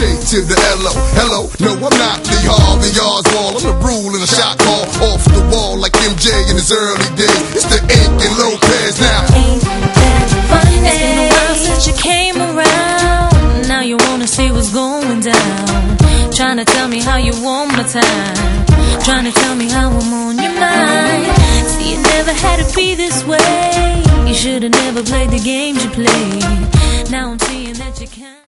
to the L-O. Hello, no, I'm not Lee Harvey Oswald. I'm the rule in a shot call off the wall like MJ in his early days. It's the Ink and Lopez now. Ain't that funny? It's been a while since you came around. Now you wanna see what's going down. Trying to tell me how you want my time. Trying to tell me how I'm on your mind. See, it never had to be this way. You should've never played the games you played. Now I'm seeing that you can't.